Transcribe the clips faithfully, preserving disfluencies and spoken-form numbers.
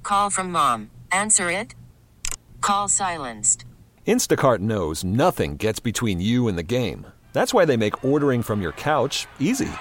Call from mom. Answer it. Call silenced. Instacart knows nothing gets between you and the game. That's why they make ordering from your couch easy.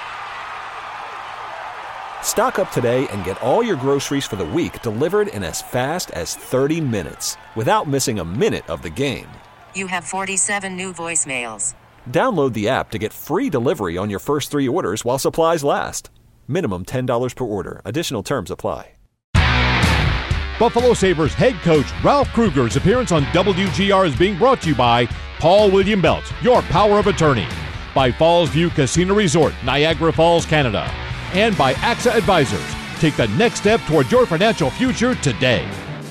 Stock up today and get all your groceries for the week delivered in as fast as thirty minutes without missing a minute of the game. You have forty-seven new voicemails. Download the app to get free delivery on your first three orders while supplies last. Minimum ten dollars per order. Additional terms apply. Buffalo Sabres head coach Ralph Kruger's appearance on W G R is being brought to you by Paul William Belt, your power of attorney, by Falls View Casino Resort, Niagara Falls, Canada, and by A X A Advisors. Take the next step toward your financial future today.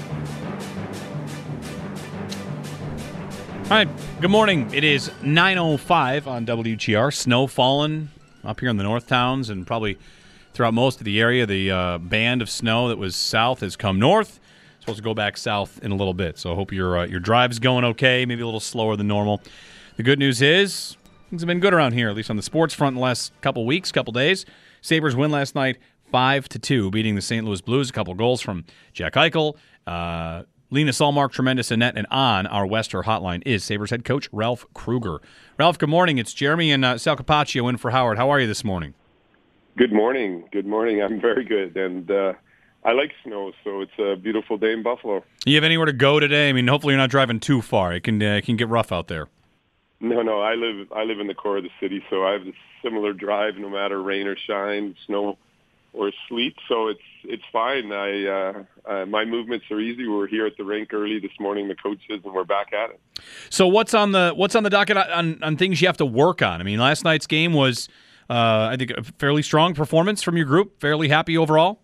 All right, good morning. It is nine oh five on W G R. Snow falling up here in the north towns and probably throughout most of the area. The uh, band of snow that was south has come north. It's supposed to go back south in a little bit, so I hope your uh, your drive's going okay, maybe a little slower than normal. The good news is things have been good around here, at least on the sports front in the last couple weeks, couple days. Sabres win last night five to two, beating the Saint Louis Blues. A couple goals from Jack Eichel, uh, Lena Salmark, tremendous Annette, and on our Wester hotline is Sabres head coach Ralph Kruger. Ralph, good morning. It's Jeremy and uh, Sal Capaccio in for Howard. How are you this morning? Good morning. Good morning. I'm very good, and uh, I like snow, so it's a beautiful day in Buffalo. You have anywhere to go today? I mean, hopefully you're not driving too far. It can uh, it can get rough out there. No, no. I live I live in the core of the city, so I have a similar drive, no matter rain or shine, snow or sleet. So it's it's fine. I uh, uh, my movements are easy. We're here at the rink early this morning, the coaches, and we're back at it. So what's on the what's on the docket on, on things you have to work on? I mean, last night's game was, uh, I think, a fairly strong performance from your group. Fairly happy overall.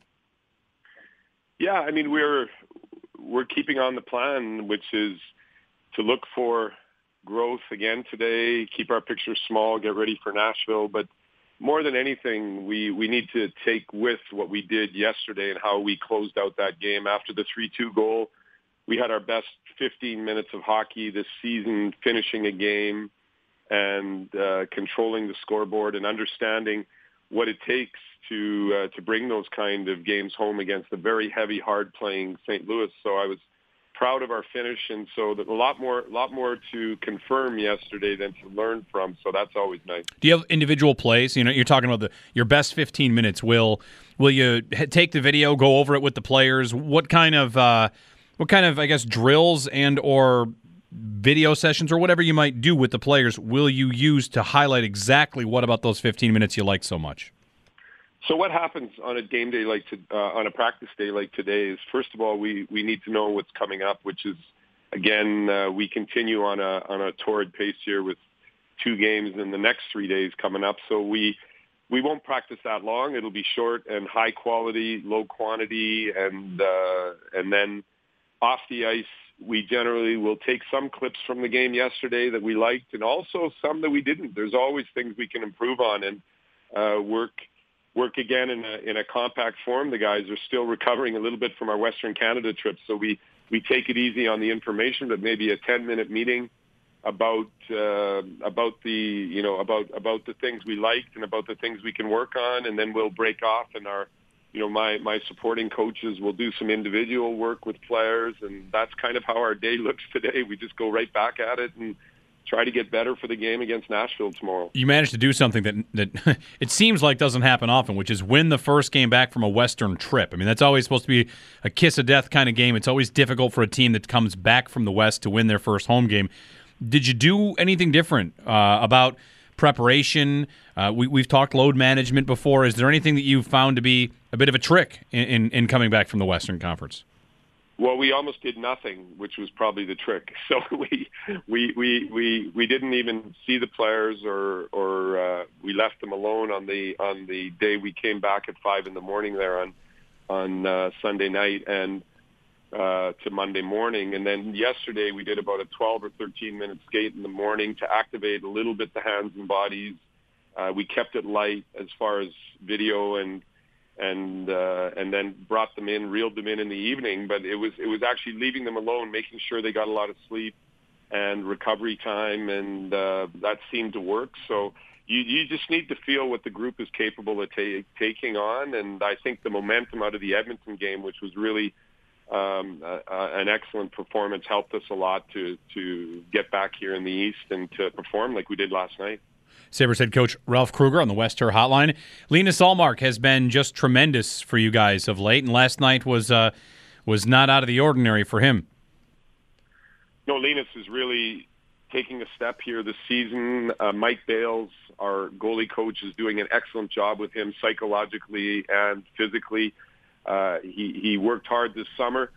Yeah, I mean we're we're keeping on the plan, which is to look for growth again today, keep our picture small, get ready for Nashville. But more than anything, we, we need to take with what we did yesterday and how we closed out that game. After the three two goal, we had our best fifteen minutes of hockey this season, finishing a game and uh, controlling the scoreboard and understanding what it takes to uh, to bring those kind of games home against a very heavy, hard-playing Saint Louis. So I was proud of our finish, and so a lot more, lot more to confirm yesterday than to learn from. So that's always nice. Do you have individual plays? You know, you're talking about the your best fifteen minutes. Will will you take the video, go over it with the players? What kind of uh, what kind of I guess drills and or video sessions or whatever you might do with the players will you use to highlight exactly what about those fifteen minutes you like so much? So what happens on a game day like to, uh, on a practice day like today is, first of all, we, we need to know what's coming up, which is, again, uh, we continue on a on a torrid pace here with two games in the next three days coming up. So we we won't practice that long. It'll be short and high quality, low quantity, and uh, and then off the ice, we generally will take some clips from the game yesterday that we liked, and also some that we didn't. There's always things we can improve on and uh, work. work again in a in a compact form. The guys are still recovering a little bit from our Western Canada trip, so we, we take it easy on the information, but maybe a ten-minute meeting about uh, about the you know about about the things we liked and about the things we can work on, and then we'll break off, and our you know my my supporting coaches will do some individual work with players, and that's kind of how our day looks today. We just go right back at it and try to get better for the game against Nashville tomorrow. You managed to do something that that it seems like doesn't happen often, which is win the first game back from a Western trip. I mean, that's always supposed to be a kiss of death kind of game. It's always difficult for a team that comes back from the West to win their first home game. Did you do anything different uh, about preparation? Uh, we, we've talked load management before. Is there anything that you've found to be a bit of a trick in, in, in coming back from the Western Conference? Well, we almost did nothing, which was probably the trick. So we we we we, we didn't even see the players, or or uh, we left them alone on the on the day we came back at five in the morning there on on uh, Sunday night and uh, to Monday morning. And then yesterday we did about a twelve or thirteen minute skate in the morning to activate a little bit the hands and bodies. Uh, we kept it light as far as video and. and uh, and then brought them in, reeled them in in the evening. But it was it was actually leaving them alone, making sure they got a lot of sleep and recovery time, and uh, that seemed to work. So you, you just need to feel what the group is capable of ta- taking on. And I think the momentum out of the Edmonton game, which was really um, uh, uh, an excellent performance, helped us a lot to, to get back here in the East and to perform like we did last night. Sabres head coach Ralph Kruger on the Wester Hotline. Linus Ullmark has been just tremendous for you guys of late, and last night was uh, was not out of the ordinary for him. No, Linus is really taking a step here this season. Uh, Mike Bales, our goalie coach, is doing an excellent job with him psychologically and physically. Uh, he, he worked hard this summer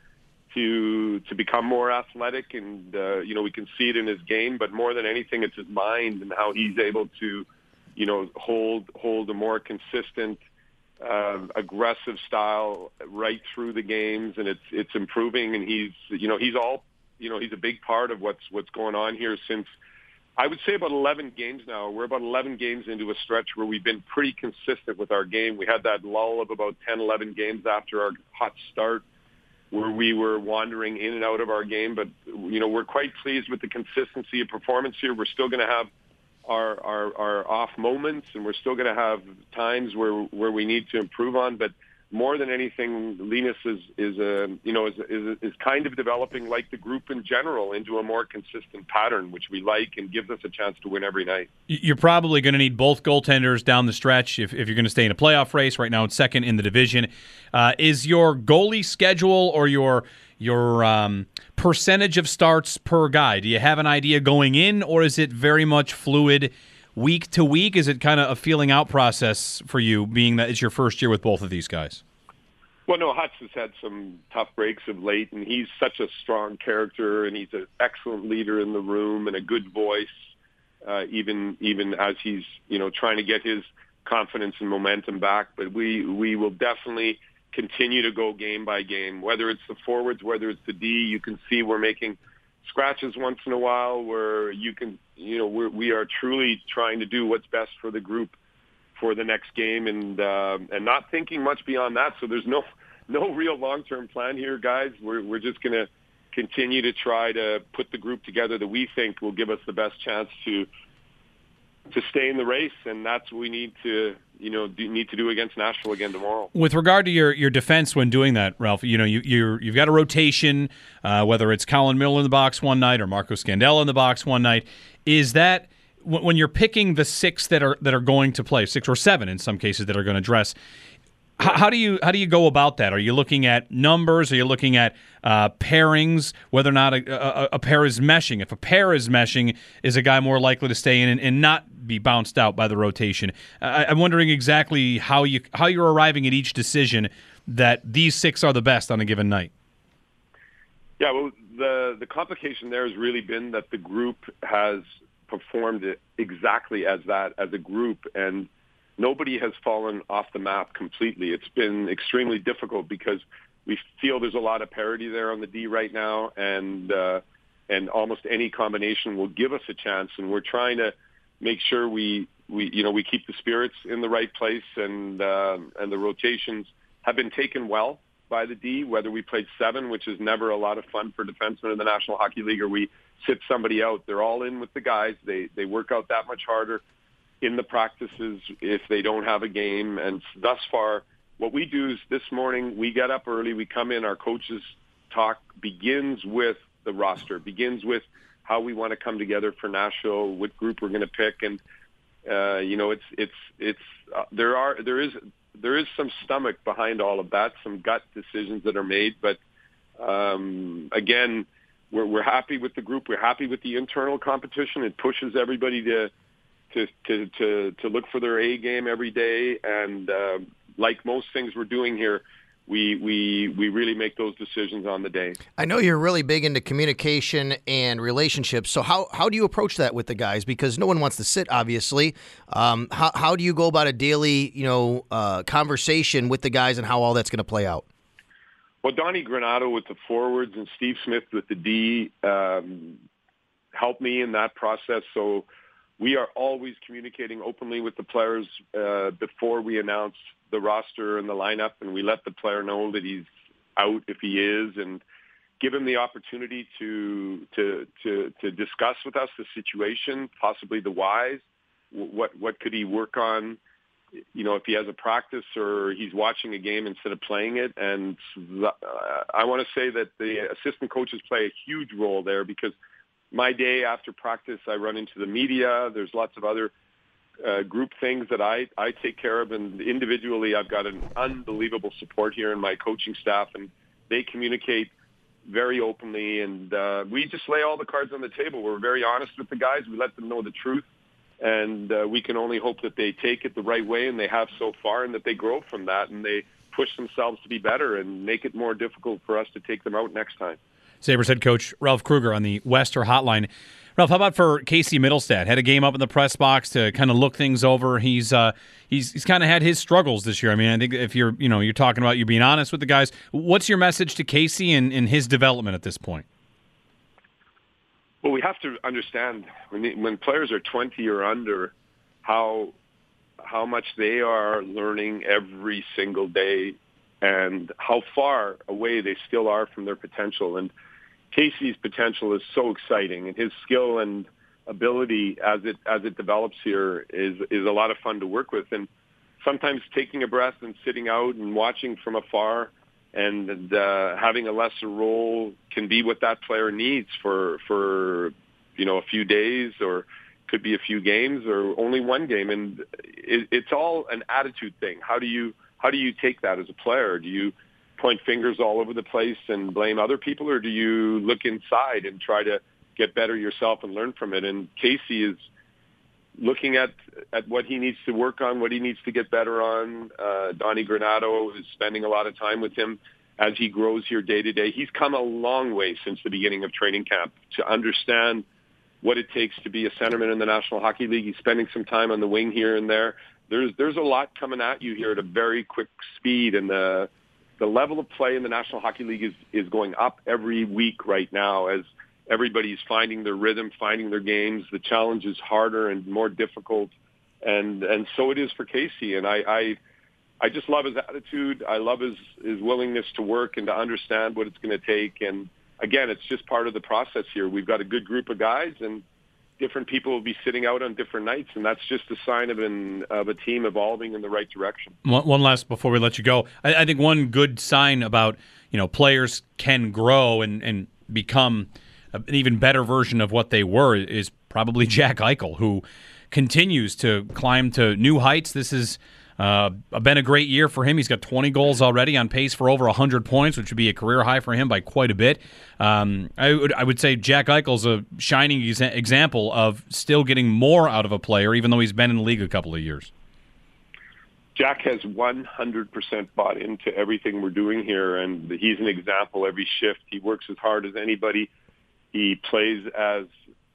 to to become more athletic, and uh, you know we can see it in his game. But more than anything, it's his mind and how he's able to, you know, hold hold a more consistent, uh, aggressive style right through the games, and it's it's improving. And he's you know he's all you know he's a big part of what's what's going on here since I would say about eleven games now. We're about eleven games into a stretch where we've been pretty consistent with our game. We had that lull of about ten, eleven games after our hot start, where we were wandering in and out of our game. But, you know, we're quite pleased with the consistency of performance here. We're still going to have our, our, our off moments, and we're still going to have times where, where we need to improve on. But more than anything, Linus is, is, a, you know, is, is, is kind of developing, like the group in general, into a more consistent pattern, which we like and gives us a chance to win every night. You're probably going to need both goaltenders down the stretch if, if you're going to stay in a playoff race. Right now it's second in the division. Uh, is your goalie schedule or your your um, percentage of starts per guy, do you have an idea going in, or is it very much fluid week to week? Is it kind of a feeling out process for you, being that it's your first year with both of these guys? Well, no, Hutz has had some tough breaks of late, and he's such a strong character, and he's an excellent leader in the room and a good voice, uh, even even as he's, you know, trying to get his confidence and momentum back. But we, we will definitely continue to go game by game, whether it's the forwards, whether it's the D. You can see we're making scratches once in a while where you can, you know, we're, we are truly trying to do what's best for the group for the next game, and uh, and not thinking much beyond that. So there's no no real long-term plan here, guys. We're we're just going to continue to try to put the group together that we think will give us the best chance to to stay in the race, and that's what we need to, you know, do, need to do against Nashville again tomorrow. With regard to your, your defense when doing that, Ralph, you know, you you're, you've got a rotation, uh, whether it's Colin Miller in the box one night or Marco Scandella in the box one night. Is that when you're picking the six that are that are going to play, six or seven in some cases that are going to dress? How, how do you how do you go about that? Are you looking at numbers? Are you looking at uh, pairings? Whether or not a, a, a pair is meshing. If a pair is meshing, is a guy more likely to stay in and, and not be bounced out by the rotation? I, I'm wondering exactly how you how you're arriving at each decision that these six are the best on a given night. Yeah, well, the the complication there has really been that the group has performed it exactly as that, as a group, and nobody has fallen off the map completely. It's been extremely difficult because we feel there's a lot of parity there on the D right now, and uh, and almost any combination will give us a chance. And we're trying to make sure we, we you know we keep the spirits in the right place, and uh, and the rotations have been taken well by the D. Whether we played seven, which is never a lot of fun for defensemen in the National Hockey League, or we sit somebody out, they're all in with the guys. They they work out that much harder in the practices if they don't have a game. And thus far, what we do is this morning, we get up early, we come in, our coaches talk begins with the roster, begins with how we want to come together for Nashville, what group we're going to pick. And, uh, you know, it's, it's, it's, uh, there are, there is, there is some stomach behind all of that, some gut decisions that are made. But, um, again, we're, we're happy with the group. We're happy with the internal competition. It pushes everybody to, To, to to to look for their A game every day, and uh, like most things we're doing here, we we we really make those decisions on the day. I know you're really big into communication and relationships. So how how do you approach that with the guys? Because no one wants to sit, obviously. Um, how how do you go about a daily you know uh, conversation with the guys and how all that's going to play out? Well, Donnie Granato with the forwards and Steve Smith with the D um, helped me in that process. So we are always communicating openly with the players uh, before we announce the roster and the lineup, and we let the player know that he's out if he is, and give him the opportunity to to to, to discuss with us the situation, possibly the whys. what what could he work on, you know, if he has a practice or he's watching a game instead of playing it. And uh, I want to say that the assistant coaches play a huge role there, because my day after practice, I run into the media. There's lots of other uh, group things that I, I take care of. And individually, I've got an unbelievable support here in my coaching staff, and they communicate very openly. And uh, we just lay all the cards on the table. We're very honest with the guys. We let them know the truth. And uh, we can only hope that they take it the right way, and they have so far, and that they grow from that, and they push themselves to be better and make it more difficult for us to take them out next time. Sabres head coach Ralph Krueger on the Wester Hotline. Ralph, how about for Casey Mittelstadt? Had a game up in the press box to kind of look things over. He's uh, he's he's kind of had his struggles this year. I mean, I think if you're you know you're talking about you being honest with the guys, what's your message to Casey and, and his development at this point? Well, we have to understand when the, when players are twenty or under, how how much they are learning every single day, and how far away they still are from their potential. And Casey's potential is so exciting, and his skill and ability as it as it develops here is is a lot of fun to work with. And sometimes taking a breath and sitting out and watching from afar, and uh, having a lesser role can be what that player needs for, for you know, a few days, or could be a few games, or only one game. And it, it's all an attitude thing. How do you how do you take that as a player? Do you point fingers all over the place and blame other people, or do you look inside and try to get better yourself and learn from it? And Casey is looking at, at what he needs to work on, what he needs to get better on. Uh, Donnie Granato is spending a lot of time with him as he grows here day to day. He's come a long way since the beginning of training camp to understand what it takes to be a centerman in the National Hockey League. He's spending some time on the wing here and there. There's there's a lot coming at you here at a very quick speed, and the the level of play in the National Hockey League is, is going up every week right now as everybody's finding their rhythm, finding their games. The challenge is harder and more difficult, and and so it is for Casey. And I I, I just love his attitude. I love his, his willingness to work and to understand what it's going to take. And again, it's just part of the process here. We've got a good group of guys, and different people will be sitting out on different nights, and that's just a sign of an of a team evolving in the right direction. One, one last before we let you go, I, I think one good sign about you know players can grow and and become an even better version of what they were is probably Jack Eichel, who continues to climb to new heights. This has uh, been a great year for him. He's got twenty goals already, on pace for over one hundred points, which would be a career high for him by quite a bit. Um, I would I would say Jack Eichel's a shining exa- example of still getting more out of a player, even though he's been in the league a couple of years. Jack has one hundred percent bought into everything we're doing here, and he's an example every shift. He works as hard as anybody. He plays as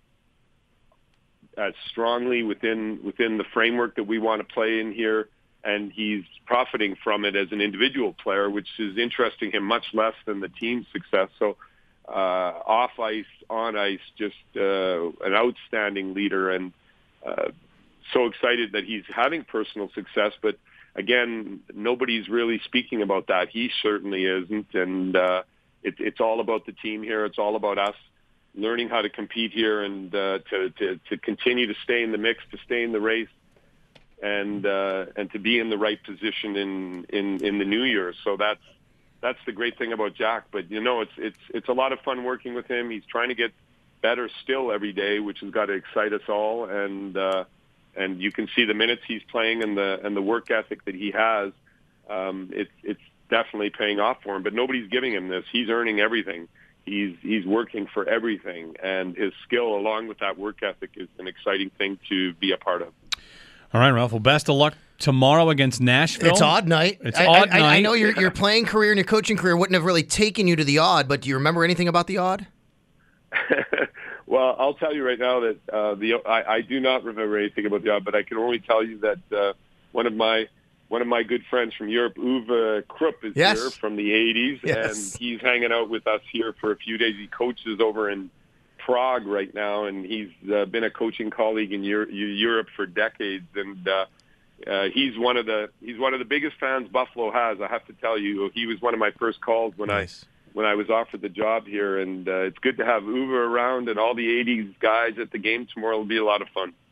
as strongly within within the framework that we want to play in here, and he's profiting from it as an individual player, which is interesting him much less than the team's success. So uh, off ice, on ice, just uh, an outstanding leader, and uh, so excited that he's having personal success. But again, nobody's really speaking about that. He certainly isn't, and uh, it, it's all about the team here. It's all about us learning how to compete here, and uh, to, to to continue to stay in the mix, to stay in the race, and uh, and to be in the right position in, in, in the new year. So that's that's the great thing about Jack. But you know, it's it's it's a lot of fun working with him. He's trying to get better still every day, which has got to excite us all. And uh, and you can see the minutes he's playing and the and the work ethic that he has. Um, it's it's definitely paying off for him. But nobody's giving him this. He's earning everything. He's he's working for everything, and his skill along with that work ethic is an exciting thing to be a part of. All right, Ralph. Well, best of luck tomorrow against Nashville. It's odd night. It's I, odd I, night. I know your your playing career and your coaching career wouldn't have really taken you to the odd, but do you remember anything about the odd? Well, I'll tell you right now that uh, the I, I do not remember anything about the odd, but I can only tell you that uh, one of my One of my good friends from Europe, Uwe Krupp, is yes. here from the eighties, yes. and he's hanging out with us here for a few days. He coaches over in Prague right now, and he's uh, been a coaching colleague in Euro- Europe for decades. And uh, uh, he's one of the he's one of the biggest fans Buffalo has. I have to tell you, he was one of my first calls when nice. I when I was offered the job here, and uh, it's good to have Uwe around and all the eighties guys at the game tomorrow. It'll be a lot of fun.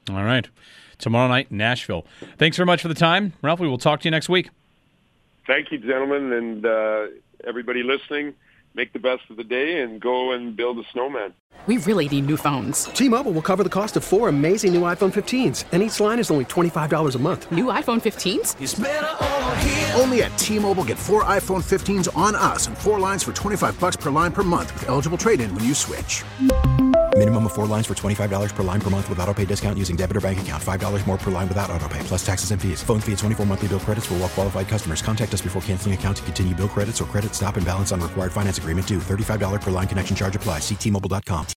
All right. Tomorrow night, Nashville. Thanks very much for the time. Ralph, we will talk to you next week. Thank you, gentlemen, and uh, everybody listening. Make the best of the day and go and build a snowman. We really need new phones. T-Mobile will cover the cost of four amazing new iPhone fifteens, and each line is only twenty-five dollars a month. New iPhone fifteens? It's better over here. Only at T-Mobile, get four iPhone fifteens on us and four lines for twenty-five dollars per line per month with eligible trade-in when you switch. Minimum of four lines for twenty-five dollars per line per month with autopay discount using debit or bank account. five dollars more per line without autopay, plus taxes and fees. Phone fee at twenty-four monthly bill credits for well-qualified customers. Contact us before canceling account to continue bill credits or credit stop and balance on required finance agreement due. thirty-five dollars per line connection charge applies. See T Mobile dot com.